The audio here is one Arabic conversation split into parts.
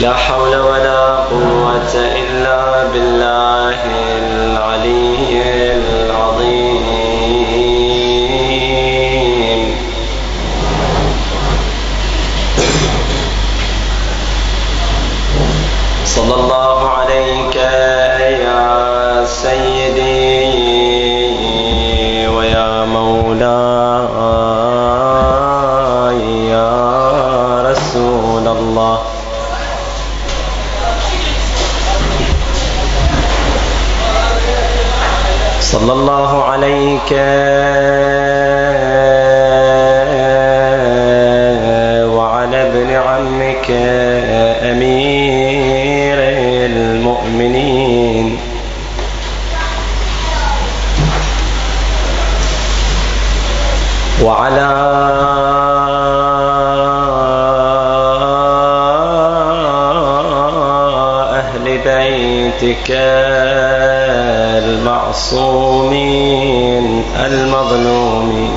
لا حول ولا قوة إلا بالله العلي العظيم. صلى الله عليك يا سيدي ويا مولاي يا رسول الله. صلى الله عليك وعلى ابن عمك أمير المؤمنين وعلى أهل بيتك المعصومين المظلومين.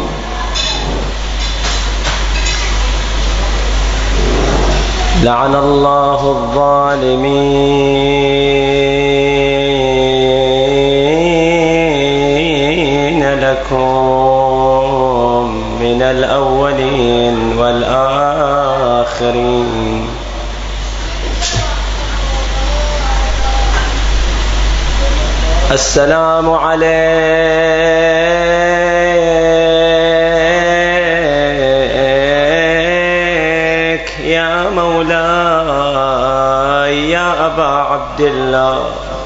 لعن الله الظالمين لكم من الأولين والآخرين. السلام عليك يا مولاي يا أبا عبد الله.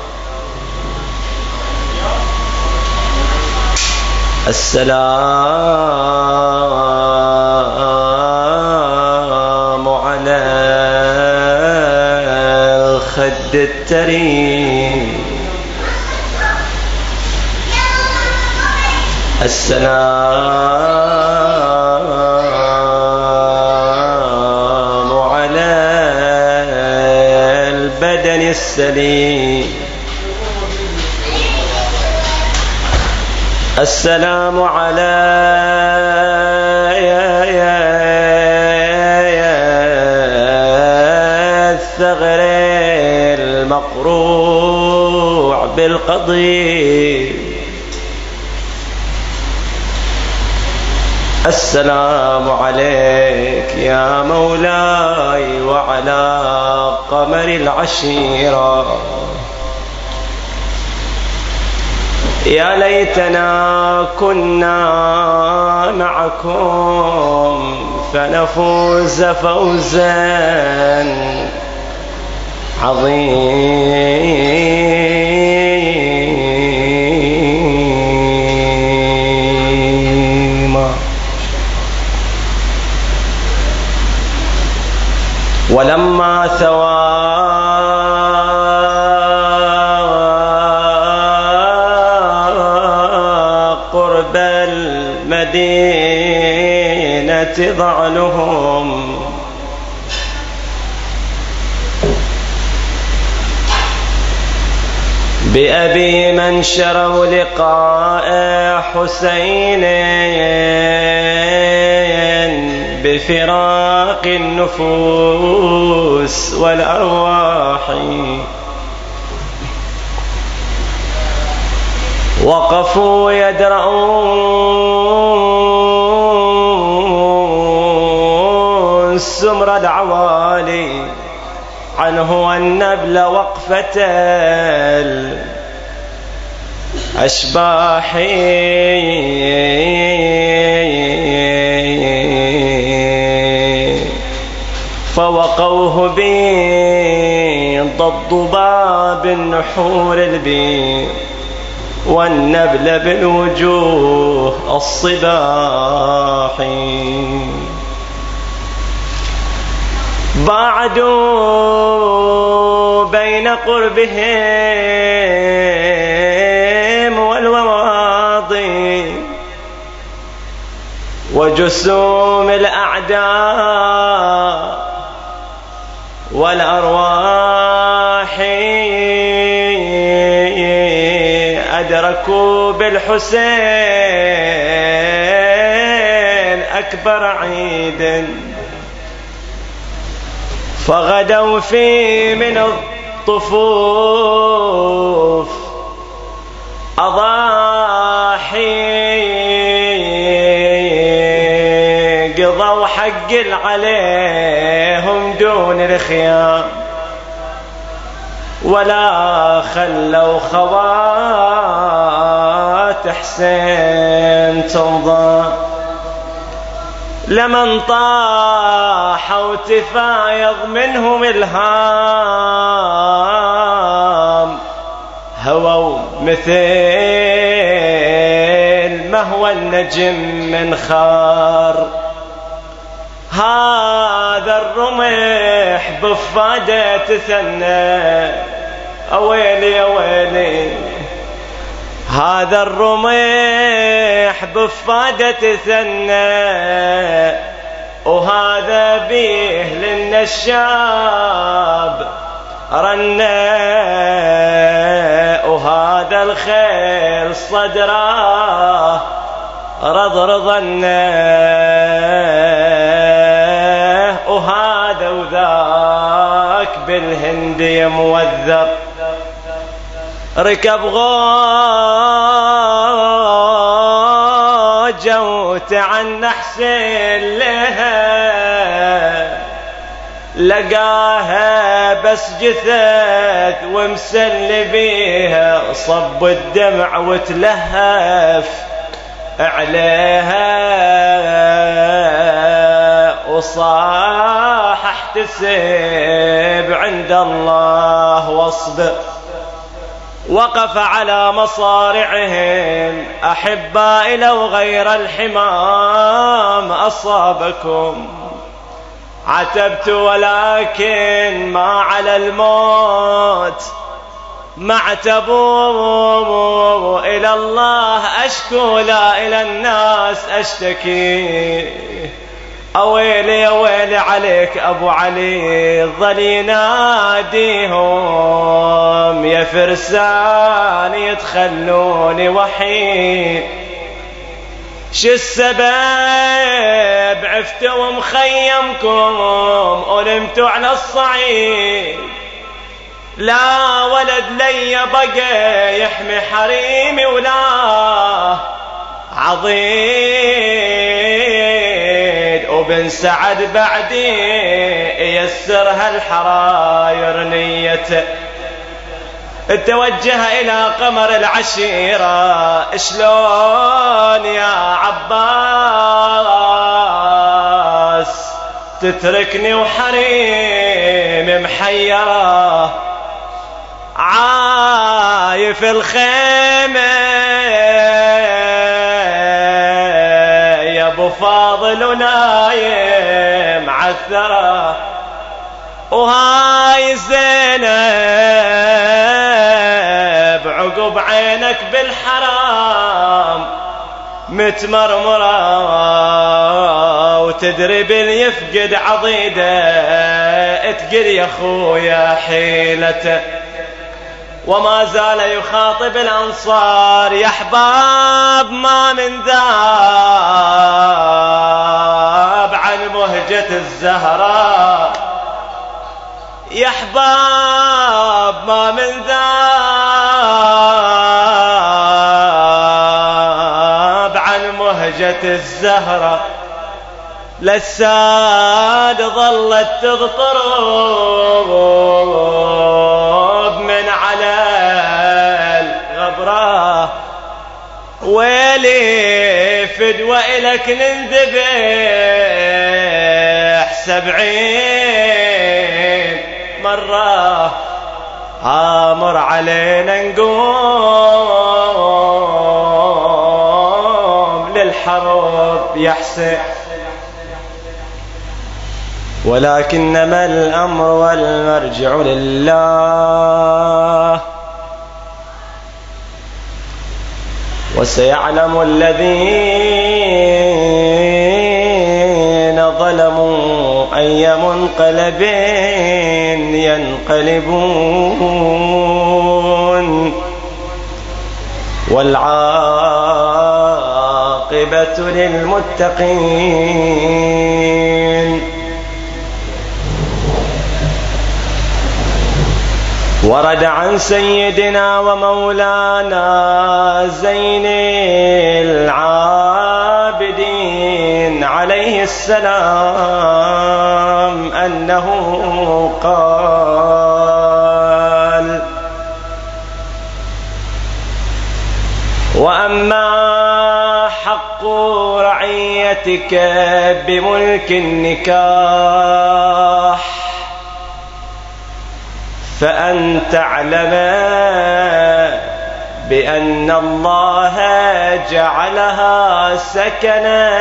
السلام على الخد التريم. السلام على البدن السليم. السلام على الثغر المقروع بالقضيب. السلام عليك يا مولاي وعلى قمر العشيرة. يا ليتنا كنا معكم فنفوز فوزا عظيما. ولما ثوى قرب المدينة ضعنهم بأبي من شروا لقاء حسين بفراق النفوس والأرواح وقفوا يدرؤون سمر العوالي عنه والنبل وقفة الأشباح فوقوه بيض الضباب النحور البيض والنبل بالوجوه الصباح. باعدوا بين قربهم والوواضي وجسوم الأعداء والأرواح أدركوا بالحسين أكبر عيد فغدوا في من الطفوف أضاحي، قضوا حق عليهم دون الخيام، ولا خلوا خوات حسين تنضى. لمن طاحوا تفايض منهم الهام، هووا مثل مهوى النجم من خار. هذا الرمح بفادة تثنى، أويلي يا ويلي، هذا الرمح بفادة تثنى، وهذا بيه للنشاب رنى، وهذا الخيل صدره رضرضنه، وهذا وذاك بالهندي موذر. ركب غوجة وتعنى حسين لها، لقاها بس جثث ومسل بيها، صب الدمع وتلهف عليها، وصاح احتسب عند الله واصبر. وقف على مصارعهم أحبائي، لو غير الحمام أصابكم. عتبت ولكن ما على الموت معتبوا، إلى الله أشكو لا إلى الناس أشتكي. أويلي يا ويلي عليك أبو علي، ظل يناديهم يا فرسان يتخلوني وحيد. شو السبب عفتوا مخيمكم ونمتوا على الصعيد، لا ولد لي بقى يحمي حريمي ولا عضيد، وبن سعد بعدي يسرها الحراير نيته. توجه إلى قمر العشيرة، شلون يا عباس تتركني وحريم محيرة، عايف الخيمة يا ابو فاضل ونايم عالثرى، وهاي زينب عقب عينك بالحرام متمرمرة، وتدري باليفقد عضيدة تقل يا خويا حيلته. وما زال يخاطب الأنصار، يا أحباب ما من ذاب عن مهجة الزهراء، يا أحباب ما من ذاب عن مهجة الزهراء. للساد ظلت تضطرب من على الغبرة، ويلي فدوى إلك ننذبح 70 مرة، آمر علينا نقوم للحرب يا حسين. ولكنما الأمر والمرجع لله، وسيعلم الذين ظلموا أي منقلب ينقلبون، والعاقبة للمتقين. ورد عن سيدنا ومولانا زين العابدين عليه السلام أنه قال: وأما حق رعيتك بملك النكاح فأن تعلم بأن الله جعلها سكنا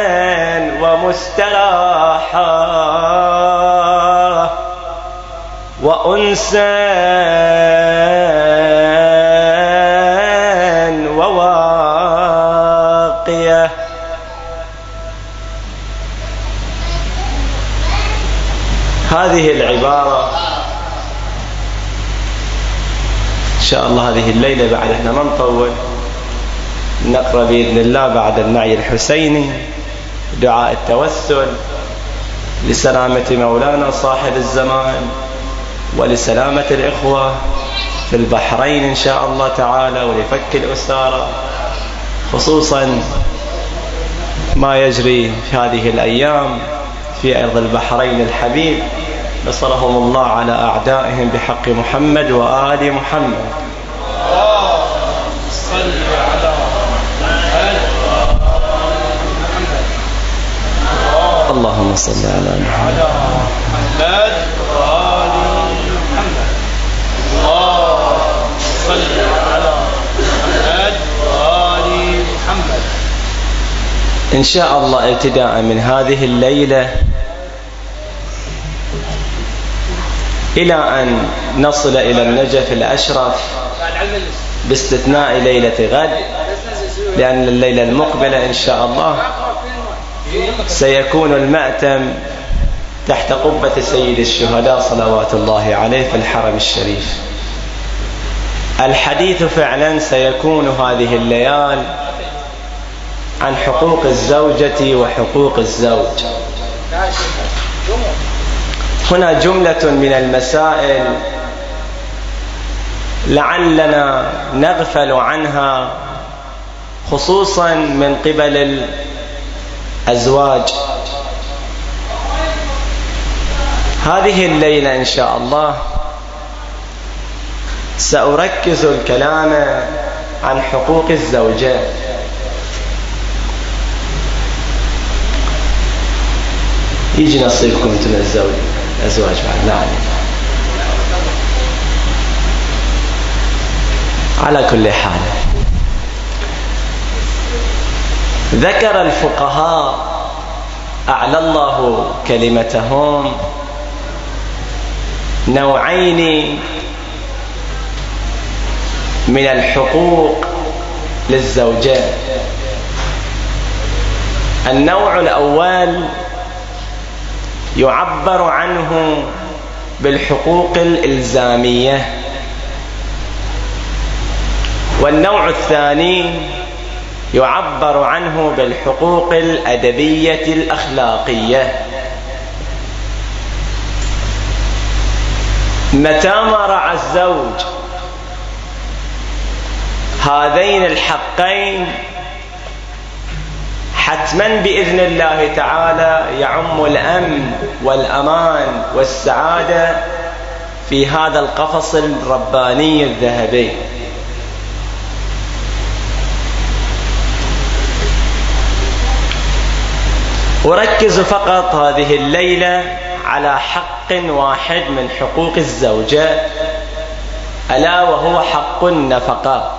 ومستراحا وأنسا وواقية. هذه العبارة إن شاء الله هذه الليلة بعد احنا ما نطول نقرأ بإذن الله بعد النعي الحسيني دعاء التوسل لسلامة مولانا صاحب الزمان ولسلامة الإخوة في البحرين إن شاء الله تعالى ولفك الأسارة، خصوصا ما يجري في هذه الأيام في أرض البحرين الحبيب، نصرهم الله على أعدائهم بحق محمد وآل محمد. اللهم صل على محمد وآل محمد. اللهم صل على محمد وآل محمد. إن شاء الله ابتداء من هذه الليلة إلى أن نصل إلى النجف الأشرف باستثناء ليلة غد، لأن الليلة المقبلة إن شاء الله سيكون المأتم تحت قبة سيد الشهداء صلوات الله عليه في الحرم الشريف. الحديث فعلا سيكون هذه الليال عن حقوق الزوجة وحقوق الزوج. هنا جملة من المسائل لعلنا نغفل عنها خصوصا من قبل الأزواج. هذه الليلة إن شاء الله سأركز الكلام عن حقوق الزوجات. يجي نصيبكم انتم الأزواج بعد. لا على كل حال، ذكر الفقهاء أعلى الله كلمتهم نوعين من الحقوق للزوجات. النوع الأول يعبر عنه بالحقوق الإلزامية، والنوع الثاني يعبر عنه بالحقوق الأدبية الأخلاقية. متى ما رعى الزوج هذين الحقين حتما بإذن الله تعالى يعم الأمن والأمان والسعادة في هذا القفص الرباني الذهبي. أركز فقط هذه الليلة على حق واحد من حقوق الزوجة، ألا وهو حق النفقة.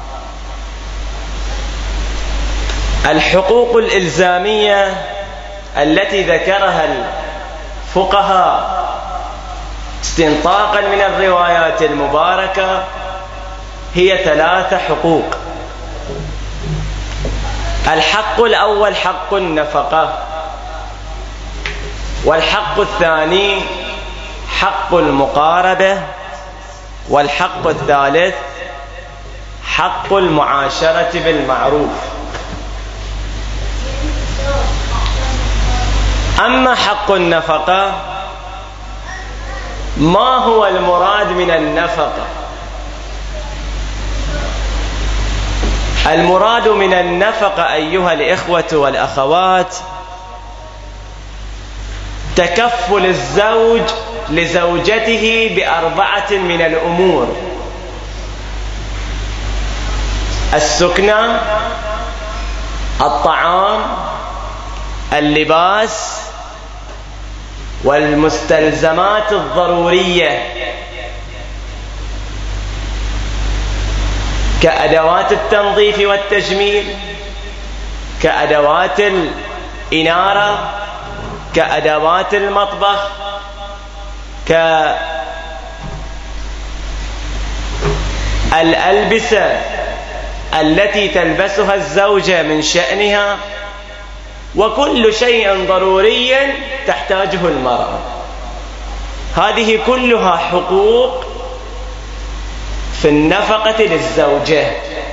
الحقوق الإلزامية التي ذكرها الفقهاء استنطاقا من الروايات المباركة هي 3 حقوق. الحق الأول حق النفقة، والحق الثاني حق المقاربة، والحق الثالث حق المعاشرة بالمعروف. أما حق النفقة، ما هو المراد من النفقة؟ المراد من النفقة أيها الإخوة والأخوات تكفل الزوج لزوجته ب4 من الأمور: السكنى، الطعام، اللباس، والمستلزمات الضرورية كأدوات التنظيف والتجميل، كأدوات الإنارة، كأدوات المطبخ، كالألبسة التي تلبسها الزوجة من شأنها، وكل شيء ضروري تحتاجه المرأة. هذه كلها حقوق في النفقة للزوجة.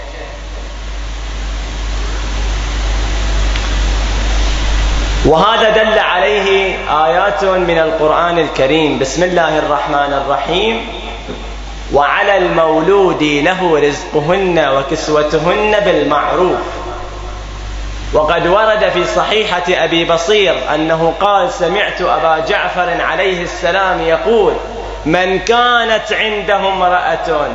وهذا دل عليه آيات من القرآن الكريم. بسم الله الرحمن الرحيم: وعلى المولود له رزقهن وكسوتهن بالمعروف. وقد ورد في صحيحة أبي بصير أنه قال: سمعت أبا جعفر عليه السلام يقول: من كانت عنده امرأة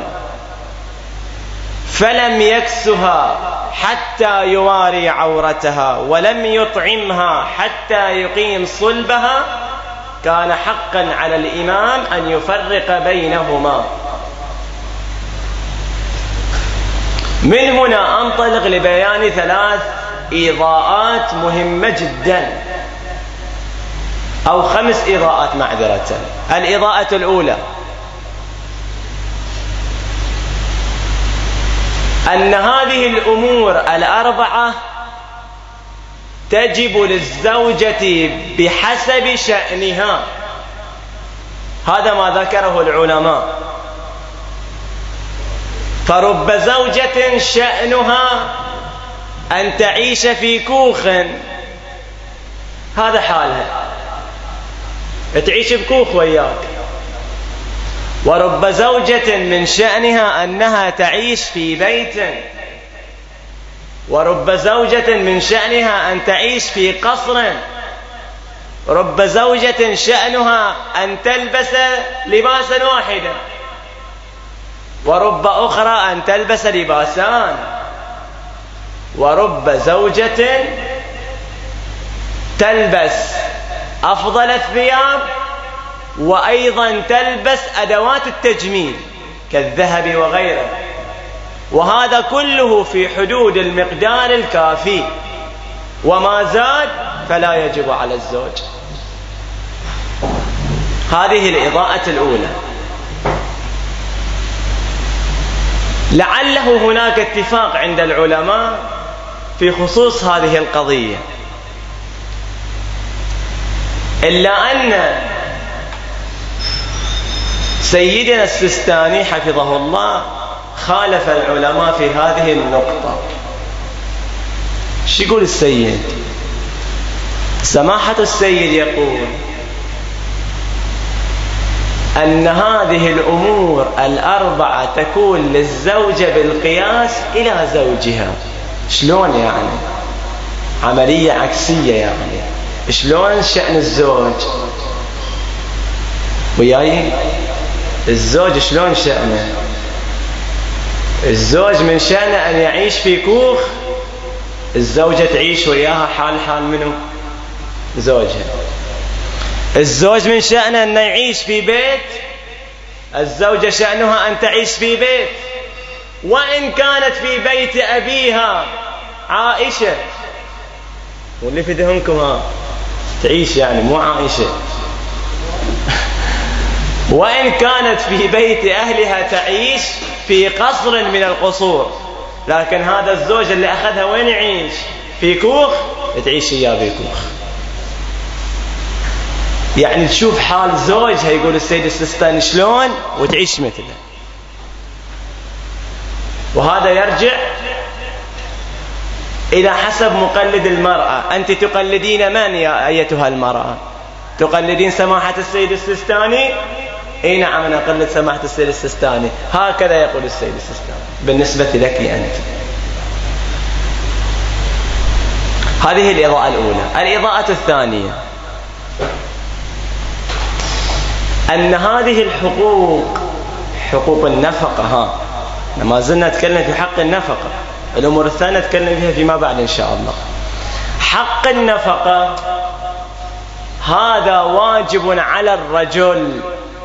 فلم يكسها حتى يواري عورتها ولم يطعمها حتى يقيم صلبها كان حقا على الإمام أن يفرق بينهما. من هنا أنطلق لبيان 3 إيضاءات مهمة جدا، أو 5 إيضاءات معذرة. الإيضاءة الأولى أن هذه الأمور 4 تجب للزوجة بحسب شأنها. هذا ما ذكره العلماء. فرب زوجة شأنها أن تعيش في كوخ، هذا حالها، تعيش بكوخ وياك. ورب زوجة من شأنها أنها تعيش في بيت. ورب زوجة من شأنها أن تعيش في قصر. رب زوجة شأنها أن تلبس لباسا واحدا، ورب أخرى أن تلبس لباسان. ورب زوجة تلبس أفضل الثياب وأيضا تلبس أدوات التجميل كالذهب وغيره، وهذا كله في حدود المقدار الكافي، وما زاد فلا يجب على الزوج. هذه الإضاءة الأولى. لعله هناك اتفاق عند العلماء في خصوص هذه القضية، إلا أن سيدنا السيستاني حفظه الله خالف العلماء في هذه النقطة. شو يقول السيد؟ سماحة السيد يقول أن هذه الأمور 4 تكون للزوجة بالقياس إلى زوجها. شلون يعني؟ عملية عكسية يعني. شلون شأن الزوج وياي؟ الزوج شلون شأنه؟ الزوج من شأنه أن يعيش في كوخ، الزوجة تعيش وياها حال منه زوجها. الزوج من شأنه أن يعيش في بيت، الزوجة شأنها أن تعيش في بيت، وإن كانت في بيت أبيها عائشة، واللي في ذهنكم تعيش يعني مو عائشة، وإن كانت في بيت أهلها تعيش في قصر من القصور، لكن هذا الزوج اللي أخذها وين يعيش؟ في كوخ، تعيش إياه في كوخ. يعني تشوف حال زوجها، يقول السيد السيستاني، شلون وتعيش مثله. وهذا يرجع إلى حسب مقلد المرأة. أنت تقلدين من يا أيتها المرأة؟ تقلدين سماحة السيد السيستاني؟ اي نعم انا اقلد سماحة السيد السيستاني. هكذا يقول السيد السيستاني بالنسبة لك أنت. هذه الإضاءة الأولى. الإضاءة الثانية أن هذه الحقوق، حقوق النفقة، ما زلنا نتكلم في حق النفقة، الأمور الثانية نتكلم فيها فيما بعد إن شاء الله. حق النفقة هذا واجب على الرجل،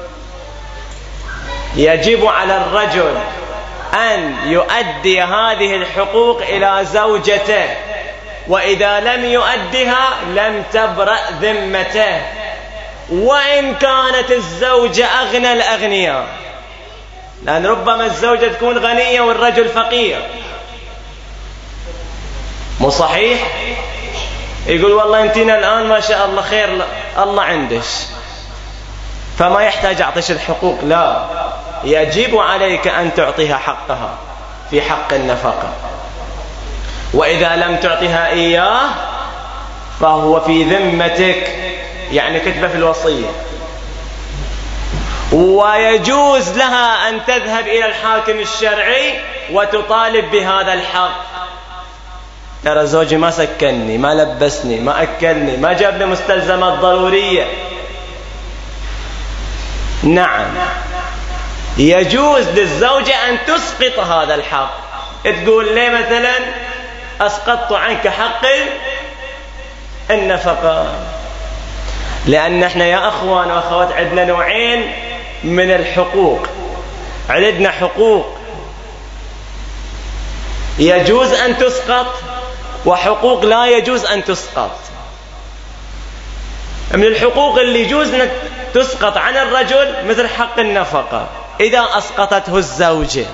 يجب على الرجل أن يؤدي هذه الحقوق إلى زوجته، وإذا لم يؤدها لم تبرأ ذمته، وإن كانت الزوجة أغنى الأغنياء، لأن ربما الزوجة تكون غنية والرجل فقير، مو صحيح؟ يقول والله انتينا الآن ما شاء الله خير الله عندش، فما يحتاج أعطيش الحقوق، لا، يجب عليك أن تعطيها حقها في حق النفقة، وإذا لم تعطيها إياه فهو في ذمتك، يعني كتبه في الوصية. ويجوز لها أن تذهب إلى الحاكم الشرعي وتطالب بهذا الحق. ترى زوجي ما سكنني، ما لبسني، ما أكلني، ما جاب لي مستلزمات ضرورية. نعم، يجوز للزوجة أن تسقط هذا الحق، تقول لي مثلا أسقطت عنك حق النفقة، لأن احنا يا أخوان وأخوات عندنا نوعين من الحقوق. عندنا حقوق يجوز أن تسقط، وحقوق لا يجوز أن تسقط. من الحقوق اللي يجوز أن تسقط عن الرجل مثل حق النفقة إذا أسقطته الزوجة.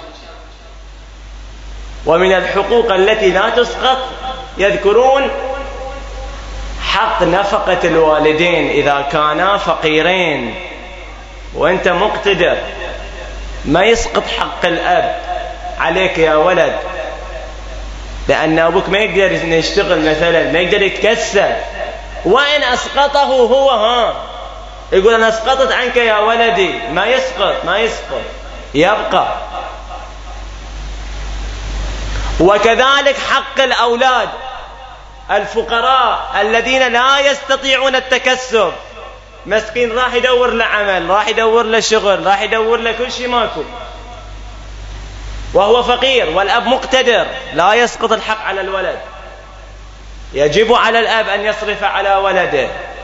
ومن الحقوق التي لا تسقط يذكرون حق نفقة الوالدين إذا كانا فقيرين وأنت مقتدر، ما يسقط حق الأب عليك يا ولد، لأن أبوك ما يقدر يشتغل مثلا، ما يقدر يتكسب، وإن أسقطه هو يقول أنا أسقطت عنك يا ولدي، ما يسقط يبقى. وكذلك حق الأولاد الفقراء الذين لا يستطيعون التكسب، مسكين راح يدور له عمل، راح يدور له شغل، راح يدور له كل شيء ماكو، وهو فقير والأب مقتدر، لا يسقط الحق على الولد، يجب على الأب أن يصرف على ولده.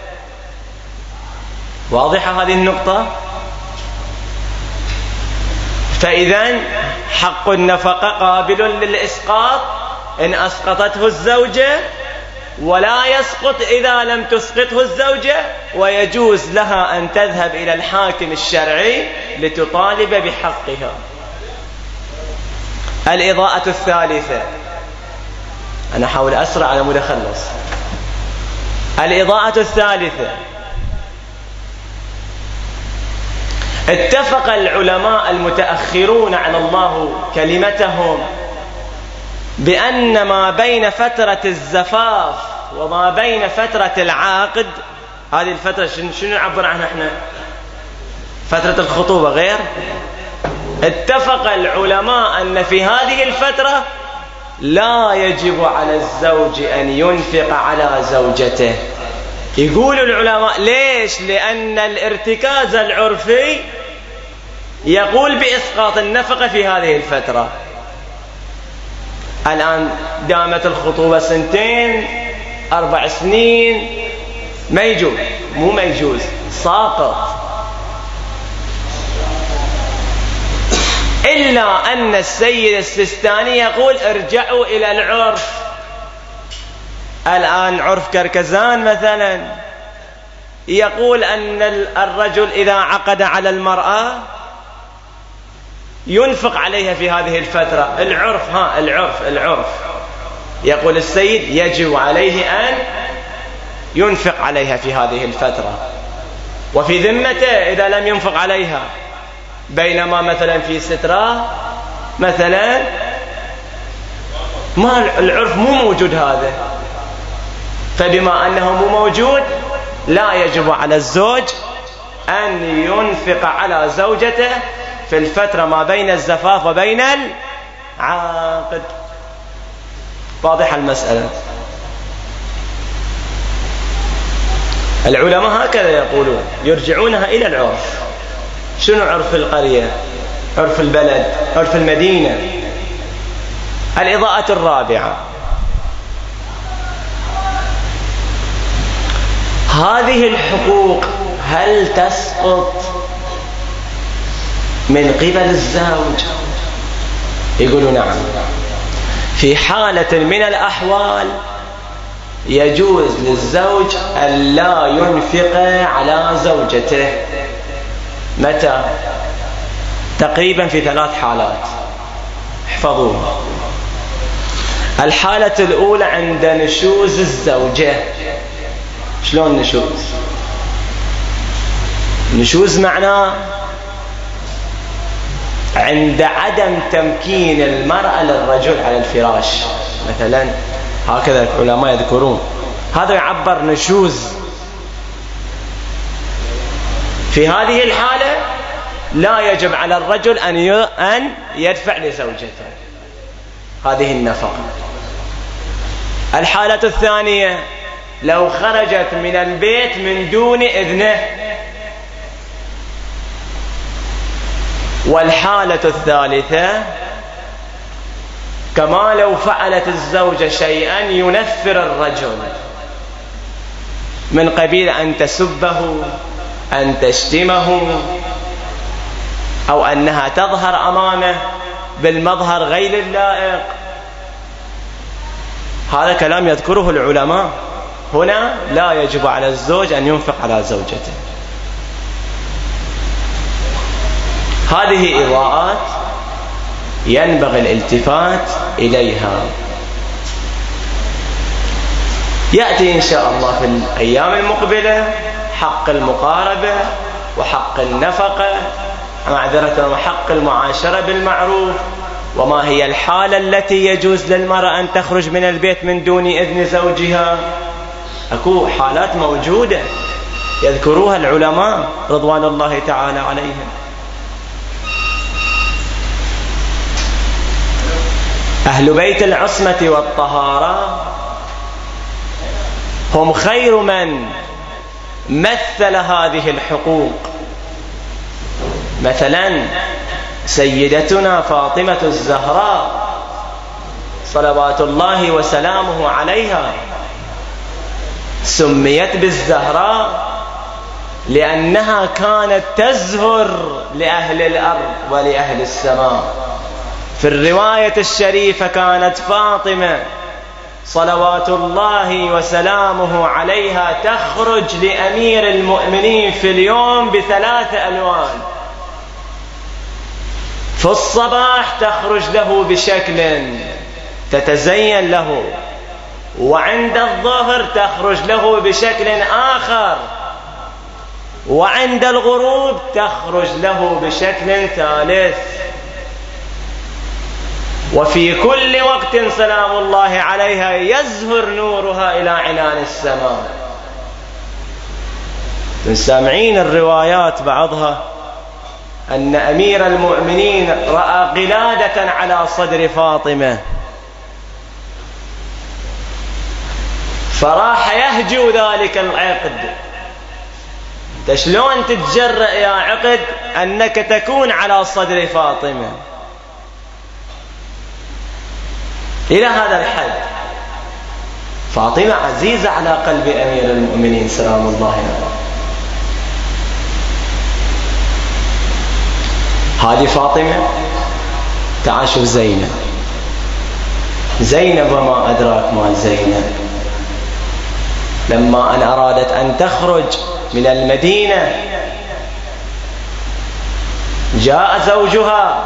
واضحة هذه النقطة؟ فإذا حق النفقة قابل للإسقاط إن أسقطته الزوجة، ولا يسقط إذا لم تسقطه الزوجة، ويجوز لها أن تذهب إلى الحاكم الشرعي لتطالب بحقها. الإضاءة الثالثة، أنا أحاول أسرع على مود أخلص. الإضاءة الثالثة، اتفق العلماء المتأخرون على الله كلمتهم بأن ما بين فترة الزفاف وما بين فترة العقد، هذه الفترة شنو نعبر عنها احنا؟ فترة الخطوبة غير. اتفق العلماء أن في هذه الفترة لا يجب على الزوج أن ينفق على زوجته. يقول العلماء ليش؟ لأن الارتكاز العرفي يقول بإسقاط النفقة في هذه الفترة. الآن دامت الخطوبة 2 4 سنين، ما يجوز، مو ما يجوز، ساقط. إلا أن السيد السيستاني يقول ارجعوا إلى العرف. الآن عرف كركزان مثلا يقول أن الرجل إذا عقد على المرأة ينفق عليها في هذه الفترة. العرف يقول السيد يجب عليه أن ينفق عليها في هذه الفترة، وفي ذمته إذا لم ينفق عليها. بينما مثلا في سترة مثلا ما العرف مو موجود هذا، فبما أنه مو موجود لا يجب على الزوج أن ينفق على زوجته في الفترة ما بين الزفاف وبين العقد. واضحة المسألة؟ العلماء هكذا يقولون، يرجعونها إلى العرف. شنو عرف القرية، عرف البلد، عرف المدينة. الإضاءة الرابعة، هذه الحقوق هل تسقط من قبل الزوج؟ يقولون نعم. في حالة من الأحوال يجوز للزوج أن لا ينفق على زوجته. متى؟ تقريبا في 3 حالات، احفظوها. الحالة الأولى عند نشوز الزوجة. شلون نشوز؟ نشوز معناه عند عدم تمكين المرأة للرجل على الفراش مثلا، هكذا العلماء يذكرون، هذا يعبر نشوز. في هذه الحالة لا يجب على الرجل أن يدفع لزوجته هذه النفقة. الحالة الثانية لو خرجت من البيت من دون إذنه. والحالة الثالثة كما لو فعلت الزوجة شيئا ينفر الرجل من قبيل أن تسبه، أن تشتمه، أو أنها تظهر أمامه بالمظهر غير اللائق. هذا كلام يذكره العلماء. هنا لا يجب على الزوج أن ينفق على زوجته. هذه إضاءات ينبغي الالتفات إليها. يأتي إن شاء الله في الأيام المقبلة حق المقاربة وحق النفقة، معذرة، وحق المعاشرة بالمعروف، وما هي الحالة التي يجوز للمرأة أن تخرج من البيت من دون إذن زوجها. أكو حالات موجودة يذكروها العلماء رضوان الله تعالى عليهم. أهل بيت العصمة والطهارة هم خير من مثل هذه الحقوق. مثلا سيدتنا فاطمة الزهراء صلوات الله وسلامه عليها سميت بالزهراء لأنها كانت تزهر لأهل الأرض ولأهل السماء. في الرواية الشريفة كانت فاطمة صلوات الله وسلامه عليها تخرج لأمير المؤمنين في اليوم ب3 ألوان. في الصباح تخرج له بشكل تتزين له، وعند الظهر تخرج له بشكل آخر، وعند الغروب تخرج له بشكل ثالث. وفي كل وقت سلام الله عليها يزهر نورها إلى عنان السماء. سامعين الروايات بعضها أن أمير المؤمنين رأى قلادة على صدر فاطمة فراح يهجو ذلك العقد. شلون تتجرأ يا عقد أنك تكون على صدر فاطمة؟ إلى هذا الحد فاطمة عزيزة على قلب أمير المؤمنين سلام الله عليه. هذه فاطمة. تعال شوف زينب. زينب وما أدراك ما زينب. لما أن أرادت أن تخرج من المدينة جاء زوجها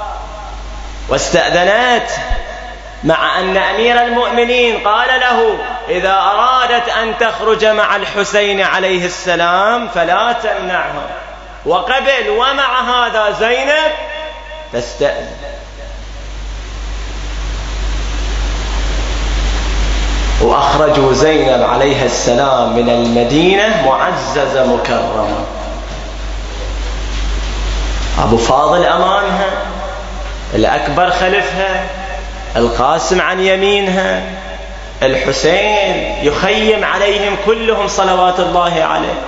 واستأذنت، مع أن أمير المؤمنين قال له إذا أرادت أن تخرج مع الحسين عليه السلام فلا تمنعها، وقبل. ومع هذا زينب تستأذن. وأخرجوا زينب عليها السلام من المدينة معززة مكرمة. أبو فاضل أمامها، الأكبر خلفها، القاسم عن يمينها، الحسين يخيم عليهم كلهم صلوات الله عليه.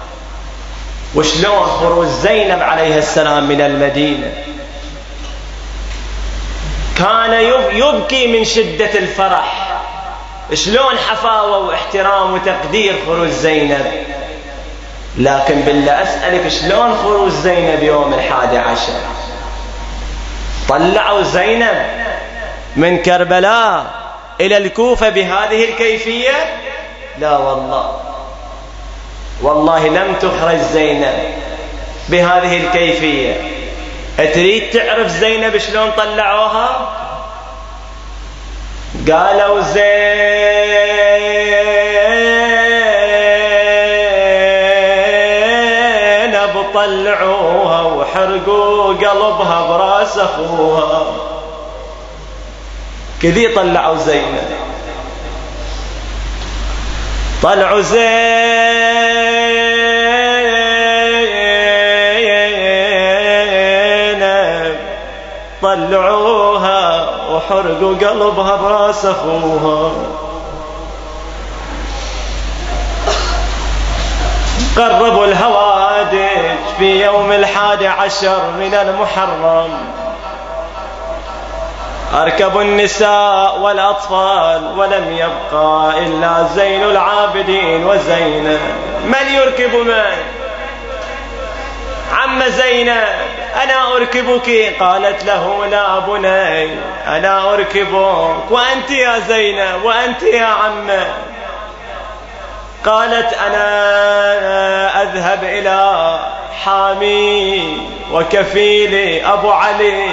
وشلون خروج زينب عليه السلام من المدينة، كان يبكي من شدة الفرح. شلون حفاوة واحترام وتقدير خروج زينب. لكن بالله أسألك، شلون خروج زينب يوم 11؟ طلعوا زينب من كربلاء إلى الكوفة بهذه الكيفية؟ لا والله لم تخرج زينب بهذه الكيفية. تريد تعرف زينب شلون طلعوها؟ قالوا زينب طلعوها وحرقوا قلبها براس أخوها. كذي طلعوا زينب. طلعوا زينب طلعوها وحرقوا قلبها براس أخوها. قربوا الهوادج في يوم 11 من المحرم. أركبوا النساء والأطفال ولم يبقى إلا زين العابدين وزينب. من يركب من؟ عم زينب أنا أركبك. قالت له لا بني أنا أركبك. وأنت يا زينب؟ وأنت يا عمه؟ قالت أنا أذهب إلى حامي وكفيلي أبو علي.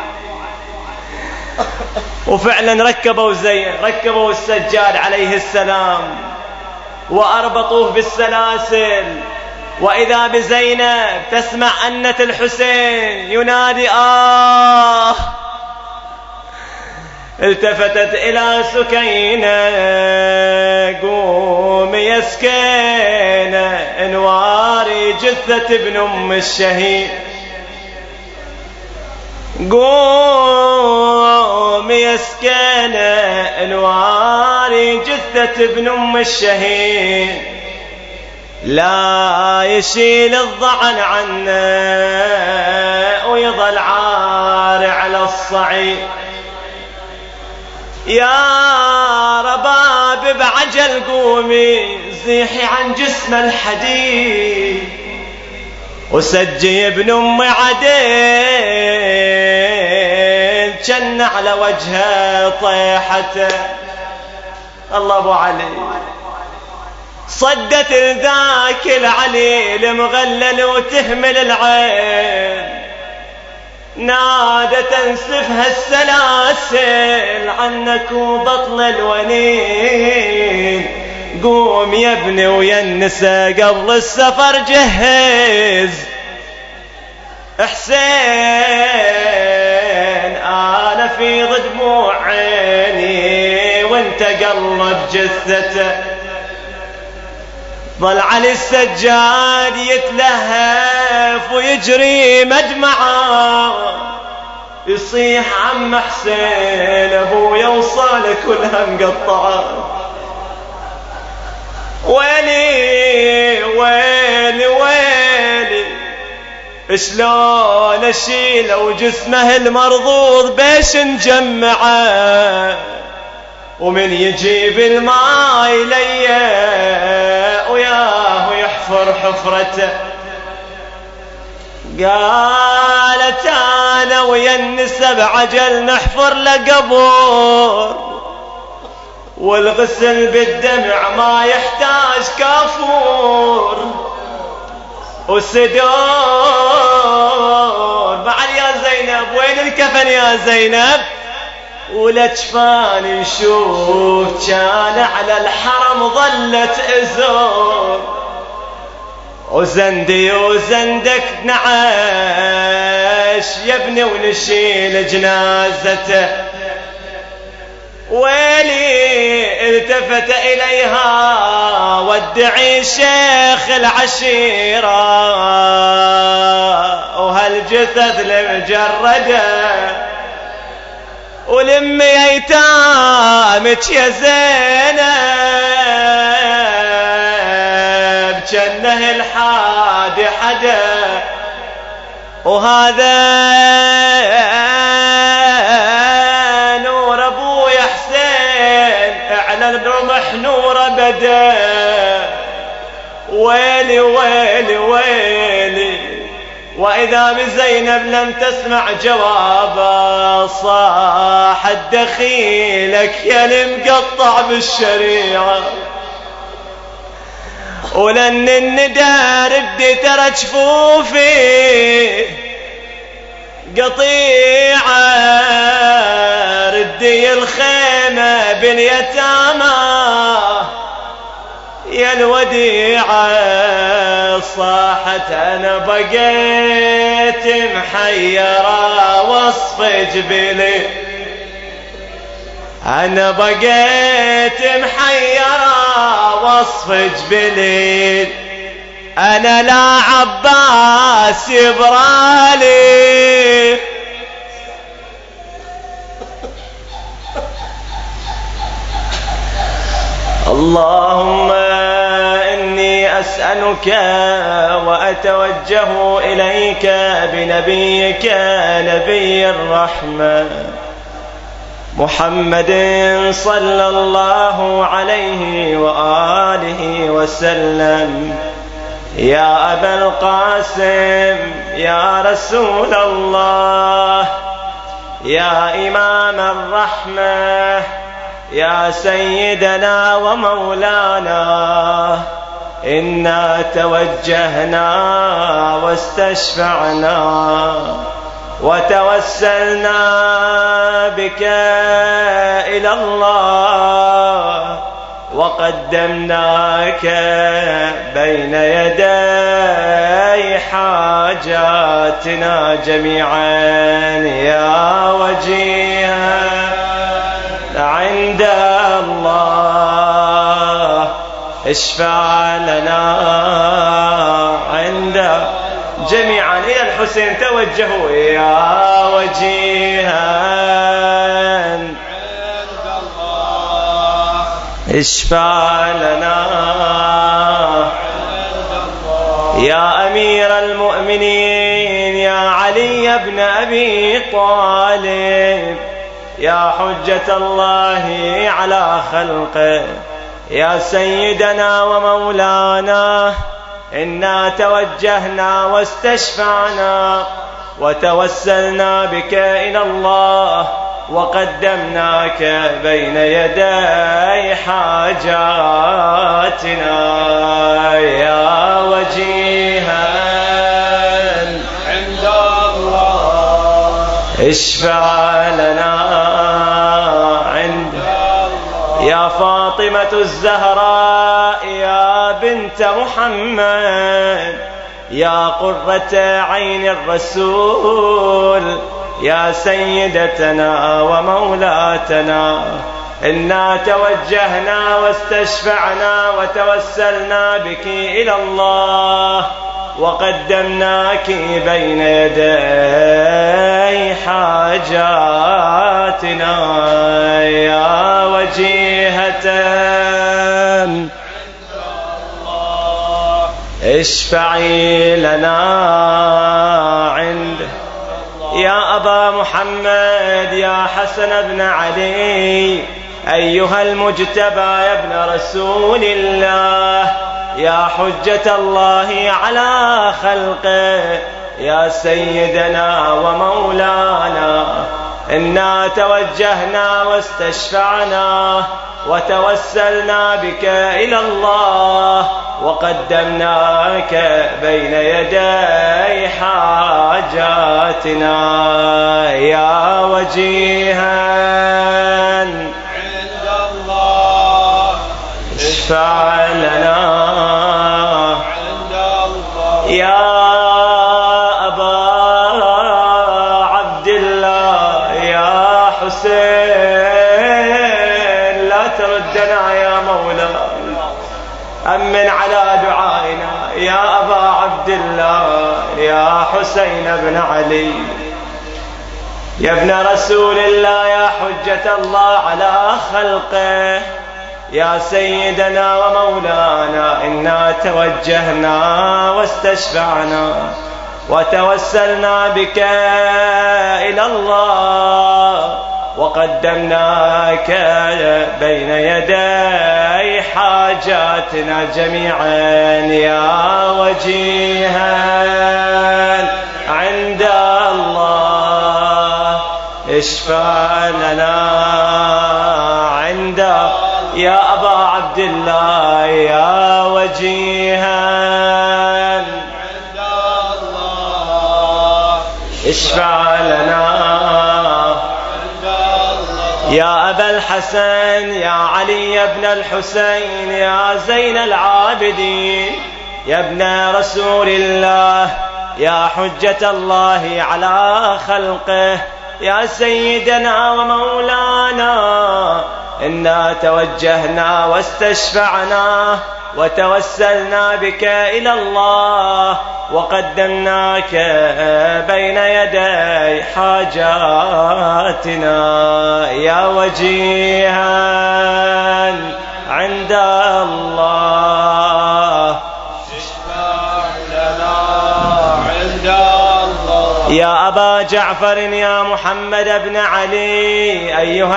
وفعلا ركبوا السجاد عليه السلام وأربطوه بالسلاسل. وإذا بزينب تسمع أنة الحسين ينادي آه. التفتت إلى سكينة قومي يا سكينة انواري جثة ابن أم الشهيد. قومي يا سكينة انواري جثة ابن أم الشهيد. لا يشيل الضعن عنه ويظل عار على الصعيد. يا رباب بعجل قومي زيحي عن جسم الحديد. وسجي ابن أم عديل جن على وجهه طيحته. الله أبو علي. صدت ذاك العليل مغلل وتهمل العين. نادت انسفها السلاسل عنك وبطل الونين. قوم يا ابني ويا النساء قبل السفر جهز. حسين أنا في دموع عيني وانت قلب جثته. ظل علي السجاد يتلهف ويجري مدمعه. يصيح عم حسين ابويا وصالك كلها مقطعه. ويلي ويلي ويلي شلون اشيله وجسمه المرضوض بيش نجمعه. ومن يجيب الماي ليه وياه يحفر حفرته. قالت انا ويا النساء بعجل نحفر لقبر. والغسل بالدمع ما يحتاج كافور وسدور. بعد يا زينب وين الكفن يا زينب؟ ولجفان نشوف كان على الحرم ظلت ازور. وزندي وزندك نعاش يا ابني ونشيل جنازته. ويلي التفت إليها ودعي شيخ العشيرة. وهالجثث المجردة ولم ايتامك يا زينب جنه الحادي حدا، وهذا نور ابويا حسين على الرمح نور بدا. ويلي ويلي ويلي، وإذا بزينب لم تسمع جوابا صاحت دخيلك يا المقطع بالشريعة. ولن الندى ردي ترى جفوفي قطيعة، ردي الخيمة باليتامى يا الوديعة. صاحت أنا بقيت محيرة وصف جبلي، أنا بقيت محيرة وصف جبلي، أنا لا عباس يبرالي. اللهم إني أسألك وأتوجه إليك بنبيك نبي الرحمة محمد صلى الله عليه وآله وسلم، يا أبا القاسم يا رسول الله، يا إمام الرحمة، يا سيدنا ومولانا، إنا توجهنا واستشفعنا وتوسلنا بك إلى الله، وقدمناك بين يدي حاجاتنا جميعا يا وجيها عند الله، اشفع لنا عند جميعا إلى الحسين توجهوا يا وجيها عند الله، اشفع لنا عند الله. يا أمير المؤمنين يا علي بن أبي طالب، يا حجة الله على خلقه، يا سيدنا ومولانا، إنا توجهنا واستشفعنا وتوسلنا بك إلى الله، وقدمناك بين يدي حاجاتنا يا وجيها عند الله، اشفع لنا عند الله. يا فاطمة الزهراء يا بنت محمد، يا قرة عين الرسول، يا سيدتنا ومولاتنا، إنا توجهنا واستشفعنا وتوسلنا بك إلى الله، وقدمناك بين يدي حاجاتنا يا وجيهة عند الله، اشفعي لنا عند يا أبا محمد، يا حسن بن علي، أيها المجتبى يا ابن رسول الله، يا حجة الله على خلقه، يا سيدنا ومولانا، إنا توجهنا واستشفعنا وتوسلنا بك إلى الله، وقدمناك بين يدي حاجاتنا يا وجيها عند الله، اشفع لنا عند الله. يا أبا عبد الله يا حسين، لا تردنا يا مولانا، أمن على دعائنا يا أبا عبد الله يا حسين بن علي. يا ابن رسول الله يا حجة الله على خلقه يا سيدنا ومولانا إنا توجهنا واستشفعنا وتوسلنا بك إلى الله وقدمناك بين يدي حاجاتنا جميعا يا وجيها عند الله اشفع لنا عند يا أبا عبد الله يا وجيها عند الله اشفع لنا يا أبا الحسن يا علي بن الحسين يا زين العابدين يا ابن رسول الله يا حجة الله على خلقه يا سيدنا ومولانا إنا توجهنا واستشفعنا وتوسلنا بك إلى الله وقدمناك بين يدي حاجاتنا يا وجيها عند الله اشفع لنا عند الله يا أبا جعفر يا محمد بن علي أيها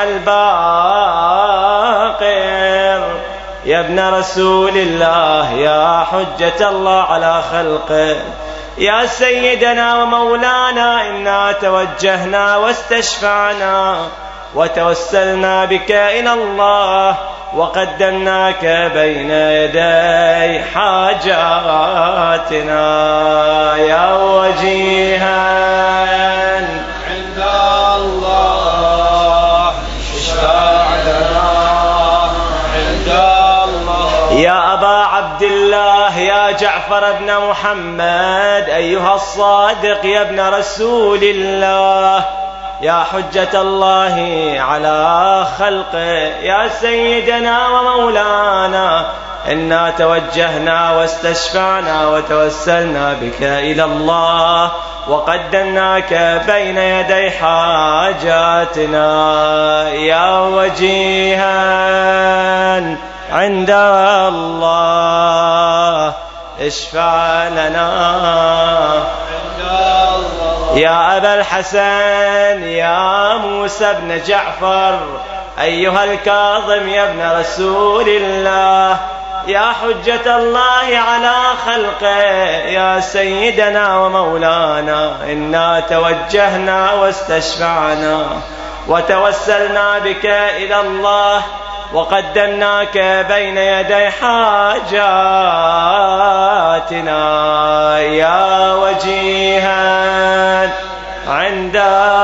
الباقر يا ابن رسول الله يا حجة الله على خلقه يا سيدنا ومولانا إنا توجهنا واستشفعنا وتوسلنا بك إلى الله وقدمناك بين يدي حاجاتنا يا وجيها عند الله اشفع لنا عند الله يا أبا عبد الله يا جعفر بن محمد أيها الصادق يا ابن رسول الله يا حجة الله على خلقه يا سيدنا ومولانا إنا توجهنا واستشفعنا وتوسلنا بك إلى الله وقدمناك بين يدي حاجاتنا يا وجيها عند الله اشفع لنا يا أبا الحسن يا موسى بن جعفر أيها الكاظم يا ابن رسول الله يا حجة الله على خلقه يا سيدنا ومولانا إنا توجهنا واستشفعنا وتوسلنا بك إلى الله وقدمناك بين يدي حاجاتنا يا وجيها عند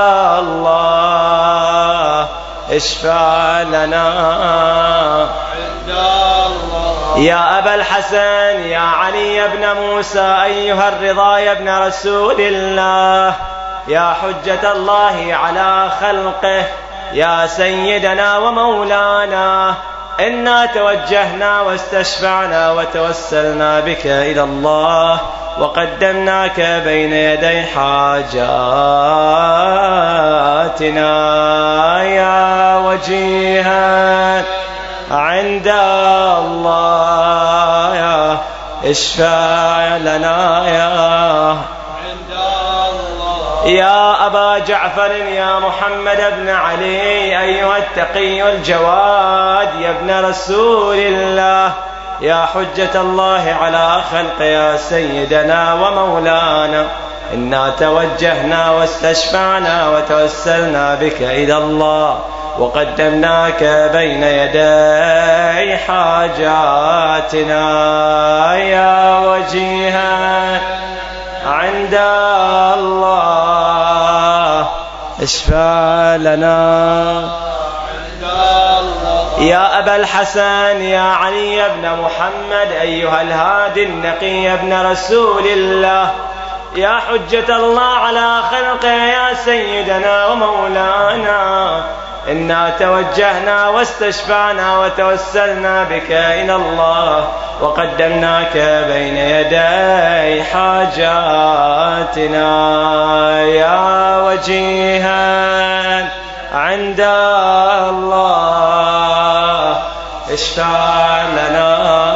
الله اشفع لنا عند الله يا أبا الحسن يا علي بن موسى أيها الرضا يا ابن رسول الله يا حجة الله على خلقه يا سيدنا ومولانا إنا توجهنا واستشفعنا وتوسلنا بك إلى الله وقدمناك بين يدي حاجاتنا يا وجيها عند الله يا اشفع لنا يا أبا جعفر يا محمد بن علي أيها التقي الجواد يا ابن رسول الله يا حجة الله على خلق يا سيدنا ومولانا إنا توجهنا واستشفعنا وتوسلنا بك إلى الله وقدمناك بين يدي حاجاتنا يا وجيها عند الله اشفع لنا يا أبا الحسن يا علي بن محمد أيها الهادي النقي ابن رسول الله يا حجة الله على خلقه يا سيدنا ومولانا إنا توجهنا واستشفعنا وتوسلنا بك إلى الله وقدمناك بين يدي حاجاتنا يا وجيها عند الله اشفع لنا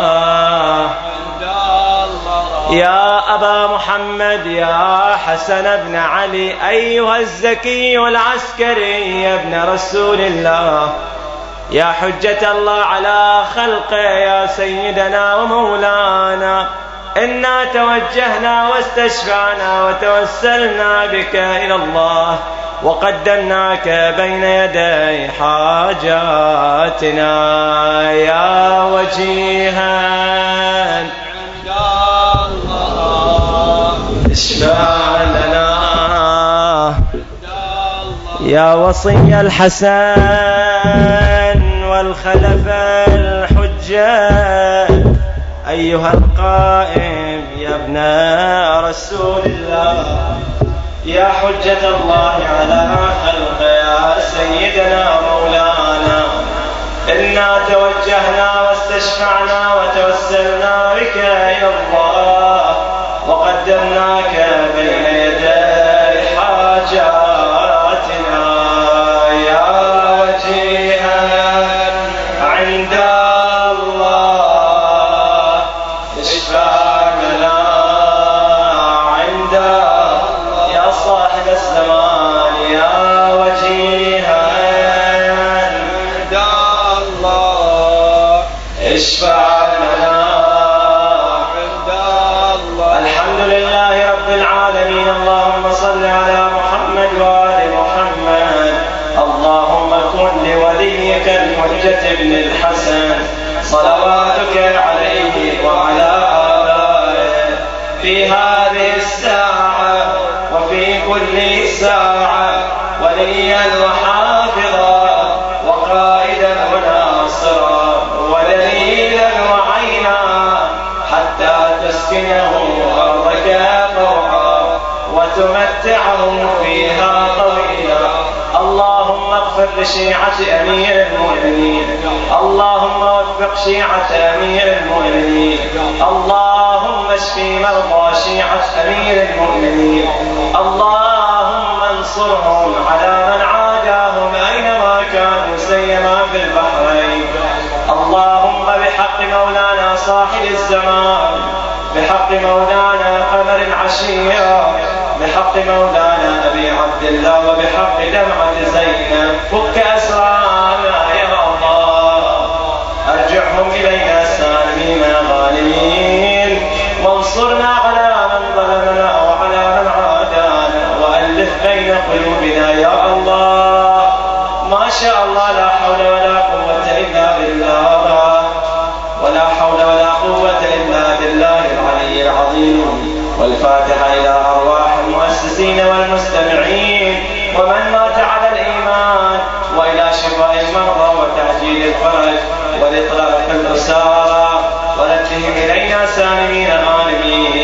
يا أبا محمد يا حسن بن علي أيها الزكي العسكري يا ابن رسول الله يا حجة الله على خلقه يا سيدنا ومولانا إنا توجهنا واستشفعنا وتوسلنا بك إلى الله وقدمناك بين يدي حاجاتنا يا وجيها اشفع لنا يا وصي الحسن والخلف الحجة أيها القائم يا ابن رسول الله يا حجة الله على خلقه يا سيدنا مولانا إنا توجهنا واستشفعنا وتوسلنا بك إلى الله وقدمناك بين يدي حاجاتنا يا وجيها عند الله اشفع لنا عند يا صاحب الزمان يا وجيها عند الله اشفع لنا اللهم صل على محمد وآل محمد اللهم كن لوليك الحجة بن الحسن صلواتك عليه وعلى آبائه في هذه الساعة وفي كل ساعة وليا وحافظا وقائدا وناصرا ودليلا وعينا حتى تسكنه أرضك طوعا وتمتعه فيها طويلا اللهم اغفر لشيعة أمير المؤمنين اللهم وفق شيعة أمير المؤمنين اللهم اشفي مرضى شيعة أمير المؤمنين اللهم انصرهم على من عاداهم أينما كانوا سيما في البحرين اللهم بحق مولانا صاحب الزمان بحق مولانا قمر العشيرة بحق مولانا أبي عبد الله وبحق دمعة زينب فك أسرانا يا الله أرجعهم إلينا سالمين غانمين وانصرنا على من ظلمنا وعلى من عادانا وألف بين قلوبنا يا الله ما شاء الله لا حول ولا قوة إلا بالله ولا حول ولا قوة إلا بالله العلي العظيم والفاتحة إلى أرواح المؤسسين والمستمعين ومن مات على الإيمان وإلى شفاء المرضى وتعجيل الفرج والإطلاق الأسارى وردهم إلينا سالمين غانمين